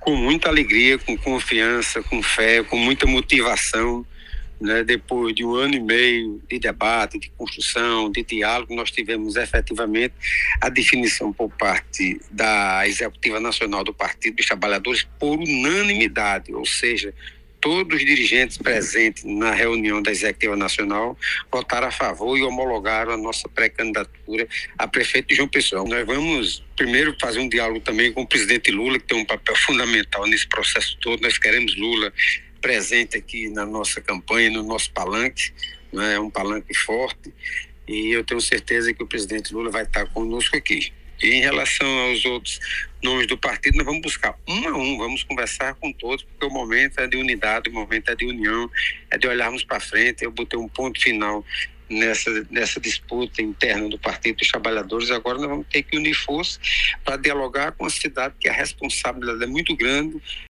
com muita alegria, com confiança, com fé, com muita motivação, né? Depois de 1 ano e meio de debate, de construção, de diálogo, nós tivemos efetivamente a definição por parte da Executiva Nacional do Partido dos Trabalhadores por unanimidade, ou seja, todos os dirigentes presentes na reunião da Executiva Nacional votaram a favor e homologaram a nossa pré-candidatura a prefeito de João Pessoa. Nós vamos primeiro fazer um diálogo também com o presidente Lula, que tem um papel fundamental nesse processo todo. Nós queremos Lula presente aqui na nossa campanha, no nosso palanque, né? É um palanque forte, e eu tenho certeza que o presidente Lula vai estar conosco aqui. E em relação aos outros nomes do partido, nós vamos buscar um a um, vamos conversar com todos, porque o momento é de unidade, o momento é de união, é de olharmos para frente. Eu botei um ponto final nessa disputa interna do Partido dos Trabalhadores. Agora nós vamos ter que unir forças para dialogar com a cidade, que a responsabilidade é muito grande,